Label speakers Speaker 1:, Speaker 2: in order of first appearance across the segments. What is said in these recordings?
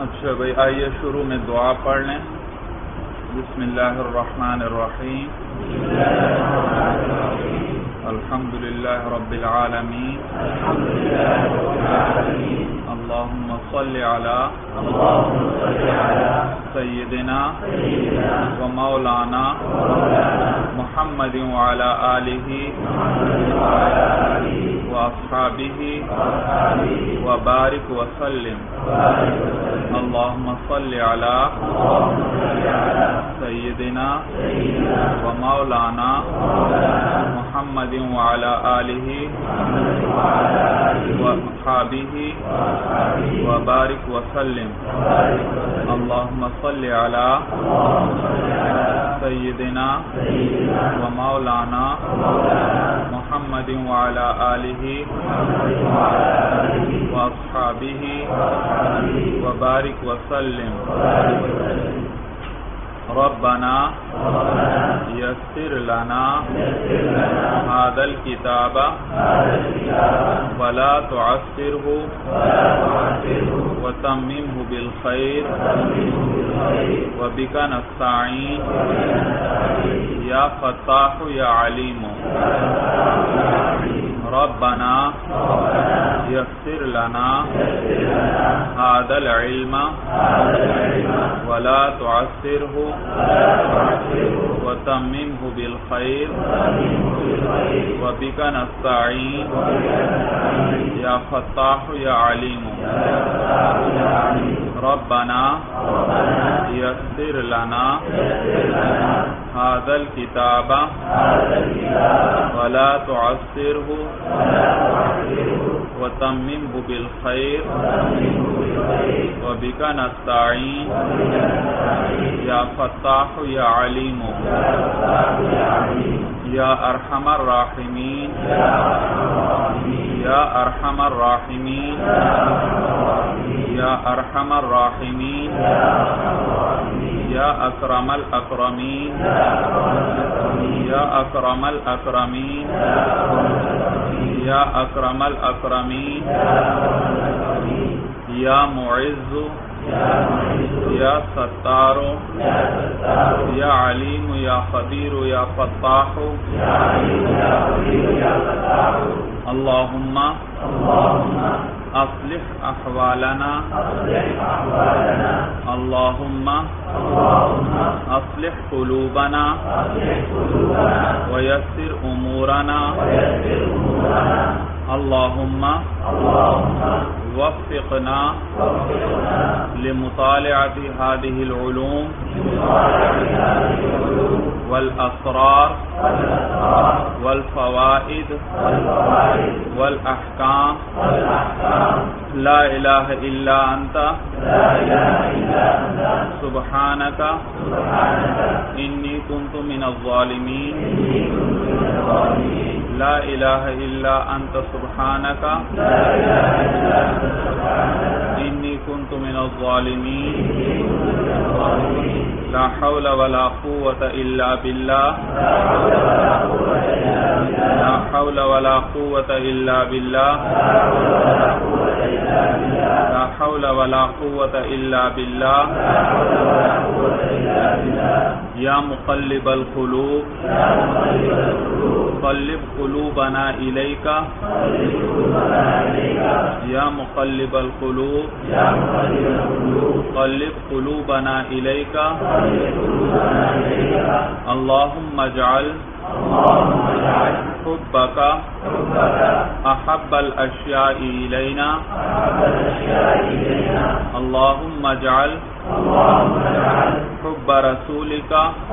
Speaker 1: اچھا بھائی، آئیے شروع میں دعا پڑھ لیں۔ بسم اللہ الرحمن الرحیم، الحمد للہ رب العالمین، اللہم صل علی سیدنا و مولانا محمد وعلی آلہ و اصحابہ وبارک وسلم۔ اللہم صل علی سیدنا و مولانا محمد وعلی آلہ و اصحابہ وبارک وسلم۔ اللہم صل علی سیدنا و مولانا محمد وعلی آلہ و اصحابہ وبارک وسلم۔ ربنا یسر لنا هذا الكتاب ولا تعسره وتممه بالخير وبك نستعين يا فتاح يا عليم۔ ربنا یسر لنا هذا العلم ولا تعسره وتممه بالخير وبك نستعين يا فتاح يا عليم۔ ربنا یسر لنا هذا الكتاب ولا تعسره وتممه بالخير وبك نستعين يا فتاح يا عليم يا أرحم الراحمين يا أرحم الراحمين يا أرحم الراحمين يا أكرم الأكرمين يا أكرم الأكرمين يا أكرم الأكرمين يا معز يا ستار يا عليم يا خبير يا فتاح اللهم أصلح أحوالنا اللهم أصلح قلوبنا ويسر أمورنا اللهم وفقنا لمطالعة هذه العلوم والأسرار والفوائد والأحكام لا إله إلا أنت سبحانك إني كنت من الظالمين لا إله إلا أنت سبحانك إني كنت من الظالمين لا حول ولا قوة إلا بالله لا حول ولا قوة إلا بالله لا حول ولا قوة إلا بالله يا مقلب القلوب قلب قلوبنا إليك يا مقلب القلوب قلب قلوبنا إليك اللهم اجعل حبك أحب الأشياء إلينا اللهم اجعل حب رسولك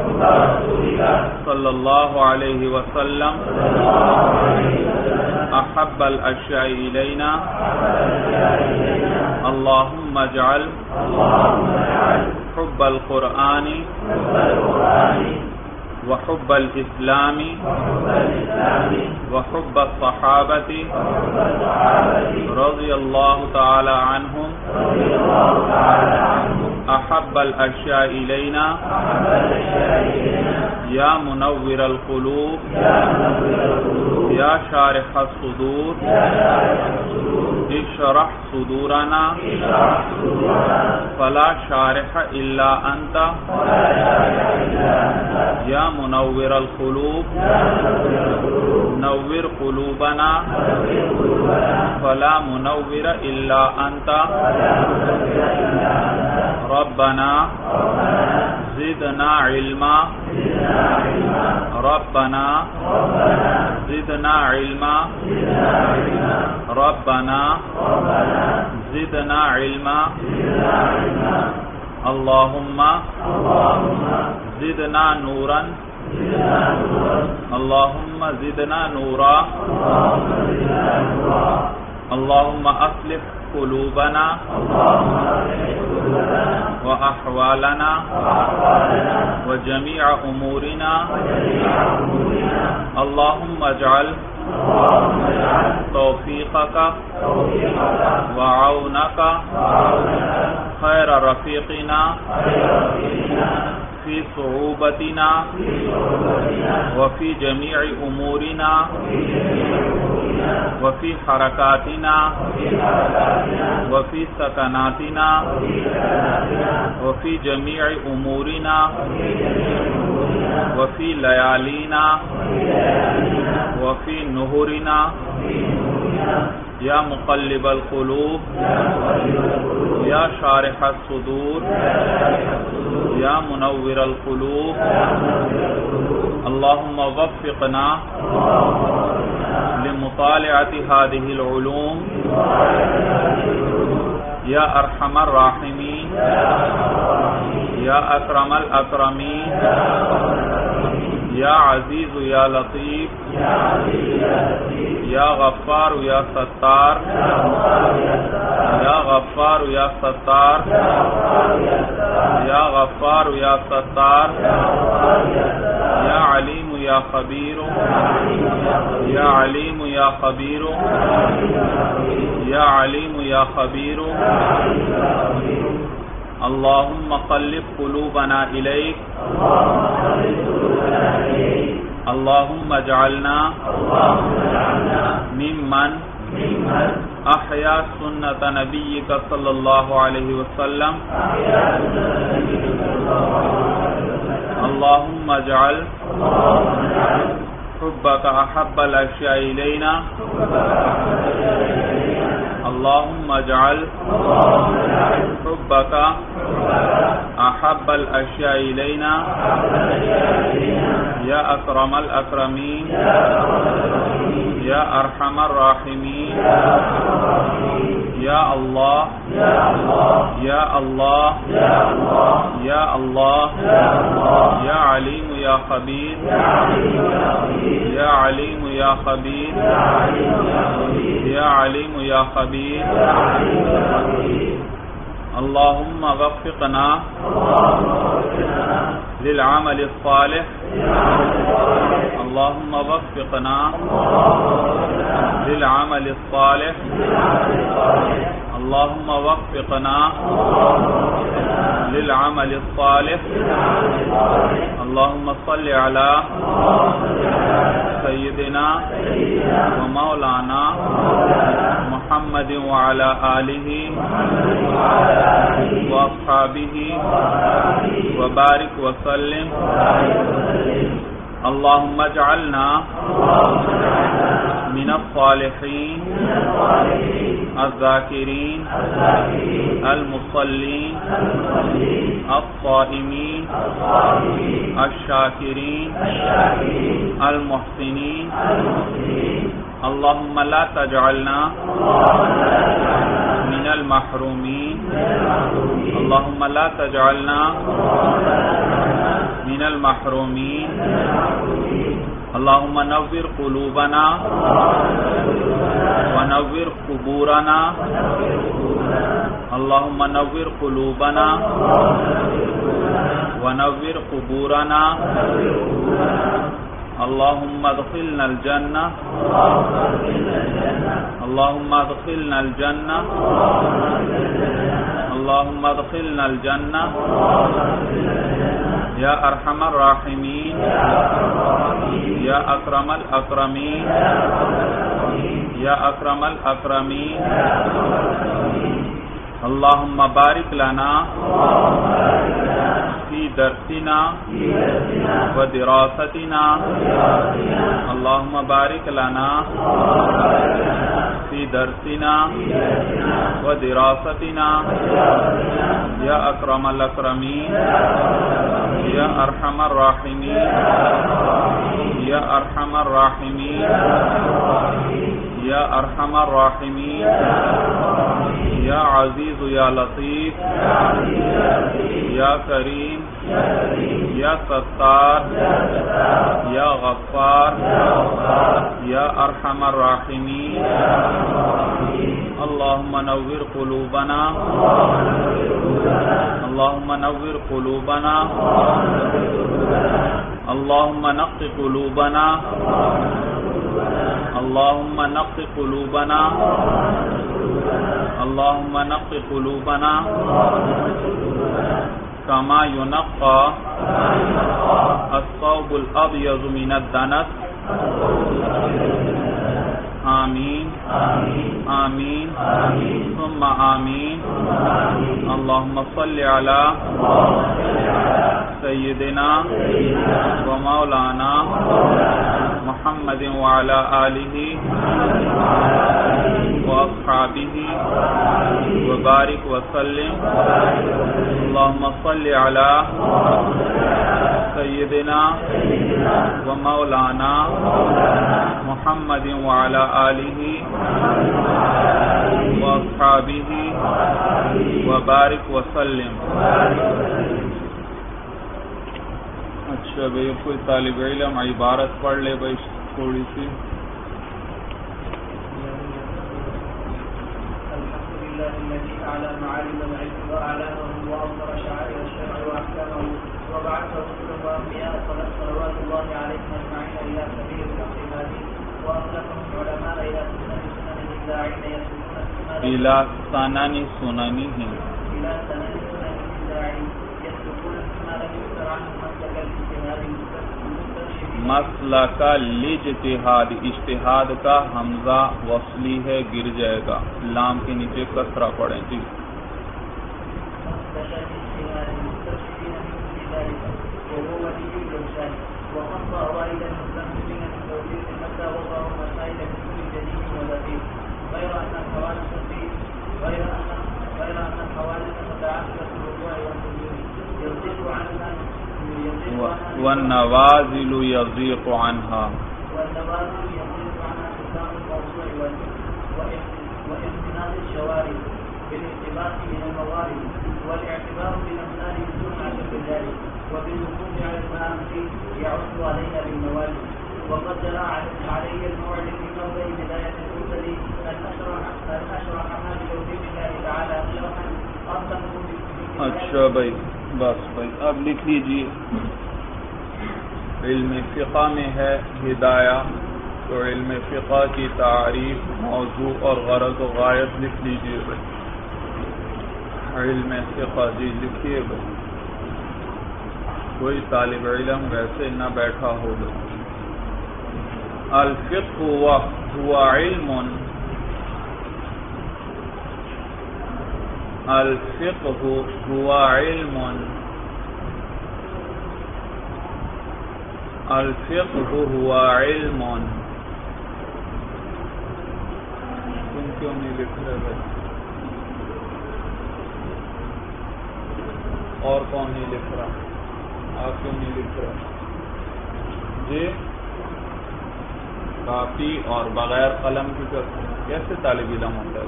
Speaker 1: صلى الله عليه وسلم أحب الأشياء إلينا اللهم اجعل حب القرآن وحب الإسلام وحب الصحابة رضي الله تعالى عنهم أحب الأشياء إلينا يا منور القلوب يا شارح الصدور اشرح صدورنا فلا شارح إلا أنت يا منور القلوب نور قلوبنا فلا منور إلا أنت ربنا زدنا علما ربنا زدنا علما ربنا زدنا علما اللهم زدنا نورا اللهم زدنا نورا اللهم أصلح قلوبنا وأحوالنا وجميع أمورنا اللهم اجعل توفيقك وعونك خير رفيقنا في صعوبتنا وفي جميع أمورنا وفي حركاتنا وفي سكناتنا وفي جميع أمورنا وفي ليالينا وفي نهورنا یا مقلب القلوب یا شارح الصدور یا منور القلوب اللهم وفقنا لمطالعة هذه العلوم یا ارحم الراحمین یا اکرم الاکرمین یا عزیز یا لطیف یا غفار یا ستار یا غفار یا ستار یا غفار یا ستار یا علیم یا خبیر یا علیم یا خبیر یا علیم یا خبیر اللهم قلب قلوبنا إليك اللهم اجعلنا ممن أحيا سنة نبيك صلى الله عليه وسلم اللهم اجعل حبك أحب الأشياء إلينا اللهم اجعل حبك أحب الأشياء إلينا يا أكرم الأكرمين يا أرحم الراحمين يا الله يا الله يا الله يا عليم يا خبير يا عليم يا خبير يا عليم يا خبير اللهم وفقنا للعمل الصالح اللهم وفقنا للعمل الصالح اللهم وفقنا للعمل الصالح اللهم صل على سيدنا ومولانا محمد وعلى آله وأصحابه وبارك وسلم اللهم اجعلنا من الصالحين الذاكرين المصلين الصائمين الشاكرين المحسنين اللهم لا تجعلنا من المحرومين اللهم لا تجعلنا من المحرومين اللهم نور قلوبنا ونور قبورنا اللهم نور قلوبنا ونور قبورنا اللهم ادخلنا الجنة اللهم ادخلنا الجنة اللهم اللهم ادخلنا الجنة یا ارحم الراحمین یا اکرم الاکرمین یا اکرم الاکرمین اللهم بارک لنا فی درسنا و دراستنا اللهم بارک لنا فی درسنا و دراستنا یا اکرم الاکرمین یا ارحم الراحمین یا ارحم الراحمین یا ارحم الراحمین یا عزیز یا لطیف یا کریم یا ستار یا غفار یا ارحم الراحمین اللهم نور قلوبنا اللهم نور قلوبنا اللهم نقِ قلوبنا اللهم نقِ قلوبنا اللهم نقِ قلوبنا كما ينقى الثوب الأبيض من الدنس آمین آمین ثم آمین اللهم صل على سیدنا و مولانا محمد وعلى آلہ واصحابہ وبارک وسلم اللهم صل على سیدنا و مولانا محمد وعلى آلہ واصحابہ وبارک وسلم. اچھا بھئی کوئی طالب علم عبارت پڑھ لے بھئی تھوڑی سی.
Speaker 2: الذي أعلى معالم العلم وأعلامه وأظهر شعائر الشرع وأحكامه وبعث رسلا وأنبياء صلوات الله عليهم أجمعين إلى سبيل الحق هذه وأخلفهم علماء إلى سنن الداعين يسلكون
Speaker 1: إلى سنن سننهم
Speaker 2: يسلكون ما لم يذكر عنه مسلك الاجتهاد
Speaker 1: مسلک الاجتہاد. اجتہاد کا حمزہ وصلی ہے گر جائے گا, لام کے نیچے کسرہ پڑھیں جی. والنوازل يضيق عنها
Speaker 2: وامتناع الشوارع بالاقتباس من الموارد والاعتبار بالامثال بدون عشق ذلك وبالوقوف على المآمر يعد علينا بالموالد. وقد جرى علي الموعد في موضع بداية المرسل أن أشرح ما بتوفيق الله تعالى شرحا أرسله.
Speaker 1: اچھا بھائی بس بھائی اب لکھ لیجیے. علم فقہ میں ہے ہدایہ, تو علم فقہ کی تعریف, موضوع اور غرض و غایت لکھ لیجیے بھائی. علم فقہ جی لکھیے بھائی. کوئی طالب علم ویسے نہ بیٹھا ہوگا. الفقہ هو علم الفقہ هو علم الفقہ هو علم. تم کیوں نہیں لکھ رہے بھائی؟ اور کون نہیں لکھ رہا؟ آپ کیوں نہیں لکھ رہا جی؟ کاپی اور بغیر قلم کی کیسے طالب علم ہوتا ہے؟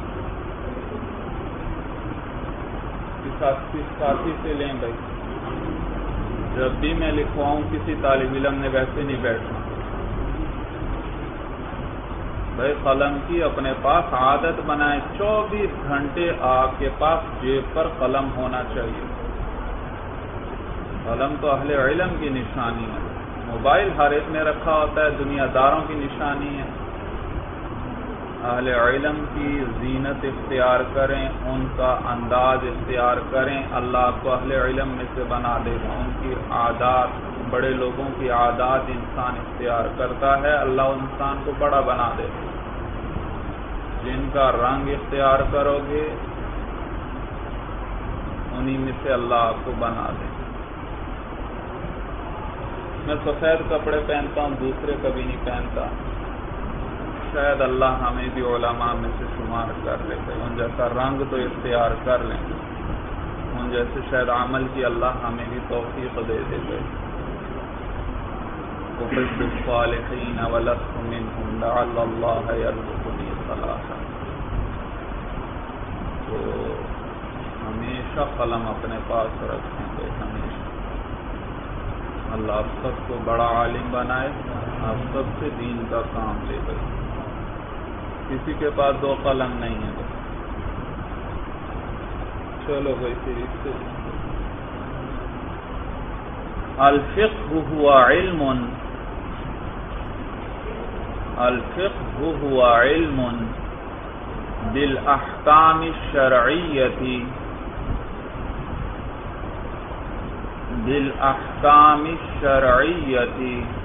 Speaker 1: ساتھی سے لیں بھائی. جب بھی میں لکھواؤں کسی طالب علم نے ویسے نہیں بیٹھنا بھائی. قلم کی اپنے پاس عادت بنائیں. 24 گھنٹے آپ کے پاس جیب پر قلم ہونا چاہیے. قلم تو اہل علم کی نشانی ہے. موبائل ہر ایک نے رکھا ہوتا ہے, دنیا داروں کی نشانی ہے. اہل علم کی زینت اختیار کریں، ان کا انداز اختیار کریں، اللہ آپ کو اہل علم میں سے بنا دے گا۔ ان کی عادات، بڑے لوگوں کی عادات انسان اختیار کرتا ہے، اللہ انسان کو بڑا بنا دے گا۔ جن کا رنگ اختیار کرو گے انہی میں سے اللہ آپ کو بنا دے گا۔ میں سفید کپڑے پہنتا ہوں، دوسرے کبھی نہیں پہنتا، شاید اللہ ہمیں بھی علماء میں سے شمار کر لے گا۔ ان جیسا رنگ تو اختیار کر لیں، ان جیسے شاید عمل کی اللہ ہمیں بھی توفیق دے دے گا۔ احب الصالحین ولست منهم لعل اللہ یرزقنی صلاحا۔ تو ہمیشہ قلم اپنے پاس رکھیں گے، ہمیشہ۔ اللہ آپ سب کو بڑا عالم بنائے، آپ سب سے دین کا کام لے گئے۔ کسی کے پاس دو قلم نہیں ہے۔ چلو بھائی پھر اس سے الفقہ ہوا علم، الفقہ ہوا علم بالاحکام الشرعیۃ، بالاحکام الشرعیۃ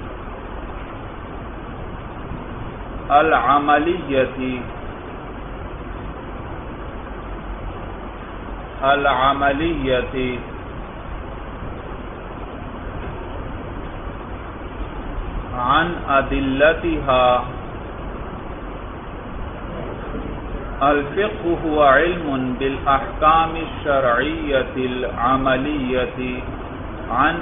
Speaker 1: العملیۃ عن ادلتها۔ الفقہ هو علم بالاحکام الشرعیۃ العملیۃ عن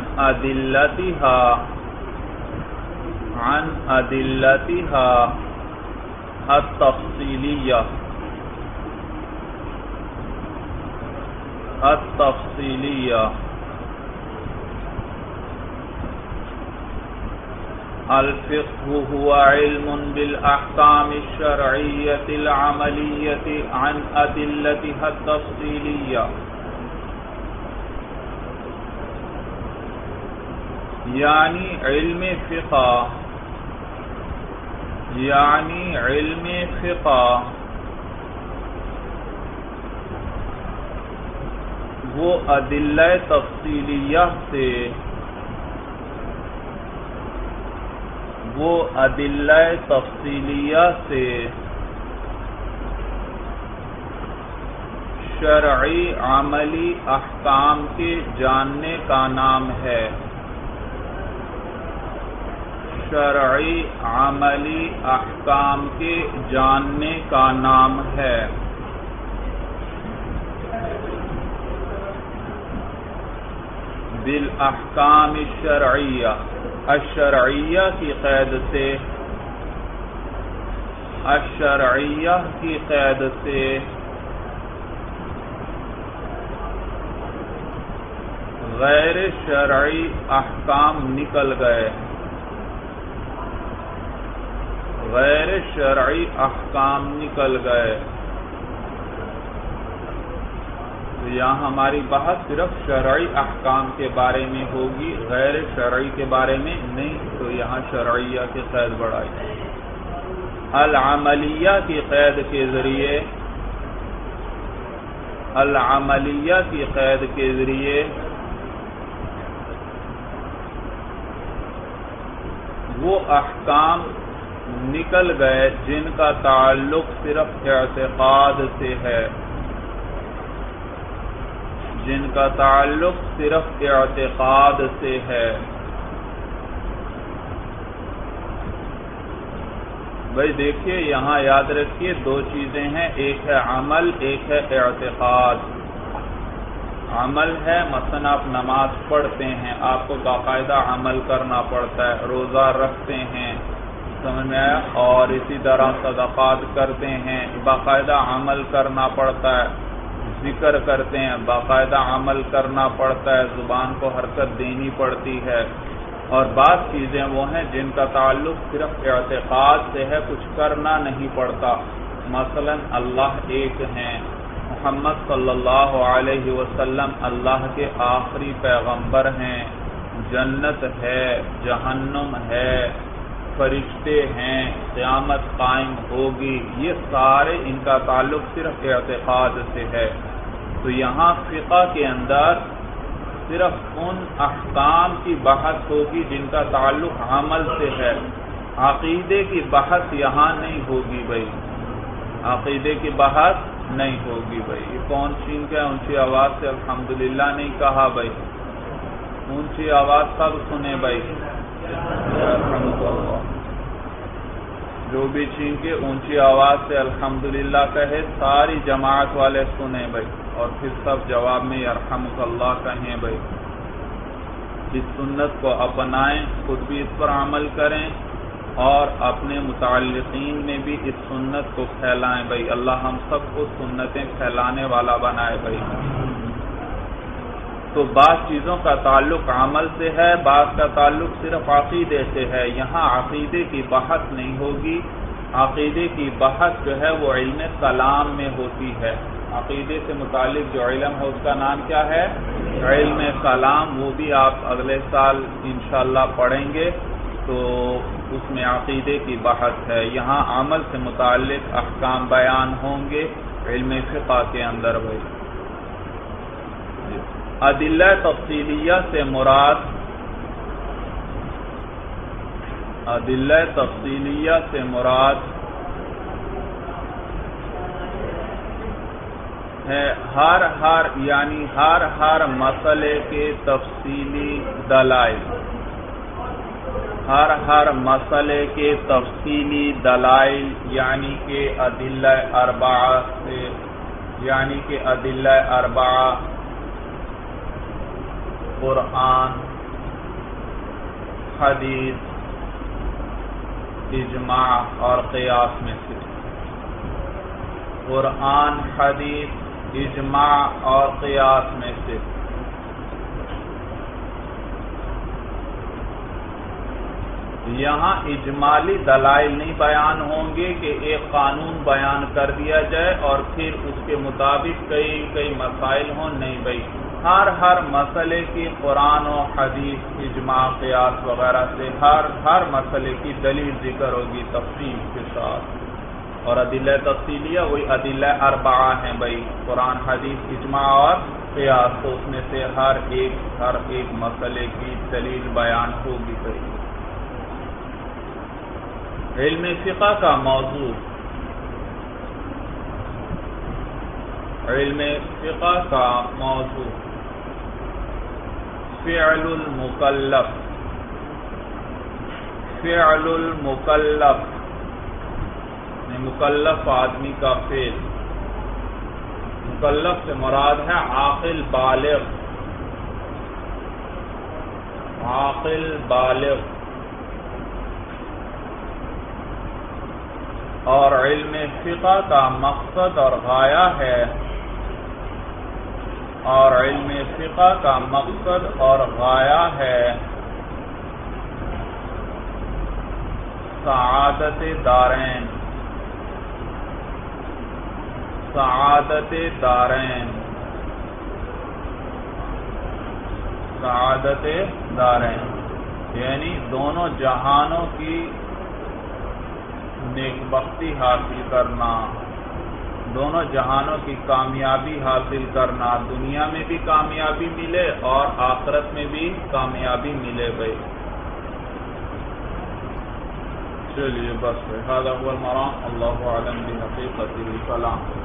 Speaker 1: ادلتها التفصیلیہ الفقہ هو علم بالاحکام الشرعیۃ العملیۃ عن ادلتها التفصیلیہ، یعنی علم فقہ وہ ادلہ تفصیلیہ سے شرعی عملی احکام کے جاننے کا نام ہے، شرعی عملی احکام کے جاننے کا نام ہے۔ بالاحکام الشرعیہ، الشرعیہ کی قید سے غیر شرعی احکام نکل گئے، غیر شرعی احکام نکل گئے۔ تو یہاں ہماری بحث صرف شرعی احکام کے بارے میں ہوگی، غیر شرعی کے بارے میں نہیں، تو یہاں شرعیہ کی قید بڑھائی۔ العملیہ کی قید کے ذریعے، العملیہ کی قید کے ذریعے وہ احکام نکل گئے جن کا تعلق صرف اعتقاد سے ہے، جن کا تعلق صرف اعتقاد سے ہے۔ بھائی دیکھیے یہاں یاد رکھیے دو چیزیں ہیں، ایک ہے عمل، ایک ہے اعتقاد۔ عمل ہے مثلا آپ نماز پڑھتے ہیں، آپ کو باقاعدہ عمل کرنا پڑتا ہے، روزہ رکھتے ہیں، سمجھ میں آیا، اور اسی طرح صدقات کرتے ہیں، باقاعدہ عمل کرنا پڑتا ہے، ذکر کرتے ہیں، باقاعدہ عمل کرنا پڑتا ہے، زبان کو حرکت دینی پڑتی ہے، اور بعض چیزیں وہ ہیں جن کا تعلق صرف اعتقاد سے ہے، کچھ کرنا نہیں پڑتا۔ مثلا اللہ ایک ہیں، محمد صلی اللہ علیہ وسلم اللہ کے آخری پیغمبر ہیں، جنت ہے، جہنم ہے، فرشتے ہیں، قیامت قائم ہوگی، یہ سارے ان کا تعلق صرف اعتقاد سے ہے۔ تو یہاں فقہ کے اندر صرف ان احکام کی بحث ہوگی جن کا تعلق عمل سے ہے، عقیدے کی بحث یہاں نہیں ہوگی بھائی، عقیدے کی بحث نہیں ہوگی بھائی۔ یہ کون چھین کے اونچی آواز سے الحمدللہ نہیں کہا بھائی، اونچی آواز سب سنے بھائی، جو بھی چھین کے اونچی آواز سے الحمدللہ کہے ساری جماعت والے سنے بھائی، اور پھر سب جواب میں یرحمک اللہ کہیں بھائی۔ اس سنت کو اپنائیں، خود بھی اس پر عمل کریں اور اپنے متعلقین میں بھی اس سنت کو پھیلائیں بھائی۔ اللہ ہم سب کو سنتیں پھیلانے والا بنائے بھائی۔ تو بعض چیزوں کا تعلق عمل سے ہے، بعض کا تعلق صرف عقیدے سے ہے۔ یہاں عقیدے کی بحث نہیں ہوگی، عقیدے کی بحث جو ہے وہ علم کلام میں ہوتی ہے۔ عقیدے سے متعلق جو علم ہے اس کا نام کیا ہے؟ علم کلام۔ وہ بھی آپ اگلے سال انشاءاللہ پڑھیں گے، تو اس میں عقیدے کی بحث ہے۔ یہاں عمل سے متعلق احکام بیان ہوں گے علم فقہ کے اندر بھائی۔ ادلہ تفصیلیہ سے مراد، ادلہ تفصیلیہ سے مراد ہے ہر مسئلے کے تفصیلی دلائل، ہر مسئلے کے تفصیلی دلائل، یعنی کہ ادلہ اربعہ سے، یعنی کہ ادلہ اربعہ قرآن، حدیث، اجماع اور قیاس میں سے، قرآن، حدیث، اجماع اور قیاس میں سے۔ یہاں اجمالی دلائل نہیں بیان ہوں گے کہ ایک قانون بیان کر دیا جائے اور پھر اس کے مطابق کئی مسائل ہوں، نہیں بھائی۔ ہر مسئلے کی قرآن و حدیث، اجماع، قیاس وغیرہ سے ہر مسئلے کی دلیل ذکر ہوگی تفصیل کے ساتھ۔ اور ادلہ تفصیلیہ وہی ادلہ اربعہ ہیں بھائی، قرآن، حدیث، اجماع اور قیاس، تو اس میں سے ہر ایک مسئلے کی دلیل بیان ہوگی بھائی۔ علم فقہ کا موضوع، علم فقہ کا موضوع فعل المکلف، فعل المکلف، مکلف آدمی کا فعل، مکلف سے مراد ہے عاقل بالغ، عاقل بالغ۔ اور علم فقہ کا مقصد اور غایہ ہے، اور علم فقہ کا مقصد اور غایہ ہے سعادت دارین، سعادت دارین، سعادت دارین، یعنی دونوں جہانوں کی نیک بختی حاصل کرنا، دونوں جہانوں کی کامیابی حاصل کرنا، دنیا میں بھی کامیابی ملے اور آخرت میں بھی کامیابی ملے بھائی۔ چلیے بس هذا هو المرام، اللہ اعلم بحقیقت الکلام۔